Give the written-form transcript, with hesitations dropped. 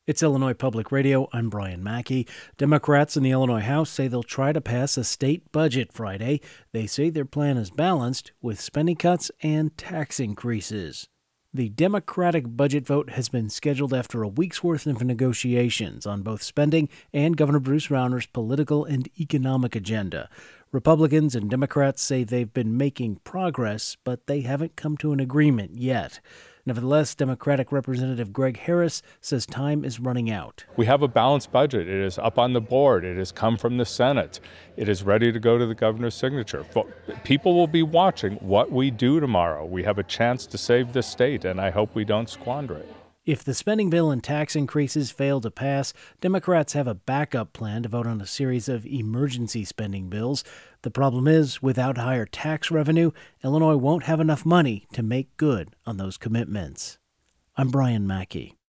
It's Illinois Public Radio. I'm Brian Mackey. Democrats in the Illinois House say they'll try to pass a state budget Friday. They say their plan is balanced with spending cuts and tax increases. The Democratic budget vote has been scheduled after a week's worth of negotiations on both spending and Governor Bruce Rauner's political and economic agenda. Republicans and Democrats say they've been making progress, but they haven't come to an agreement yet. Nevertheless, Democratic Representative Greg Harris says time is running out. We have a balanced budget. It is up on the board. It has come from the Senate. It is ready to go to the governor's signature. People will be watching what we do tomorrow. We have a chance to save this state, and I hope we don't squander it. If the spending bill and tax increases fail to pass, Democrats have a backup plan to vote on a series of emergency spending bills. The problem is, without higher tax revenue, Illinois won't have enough money to make good on those commitments. I'm Brian Mackey.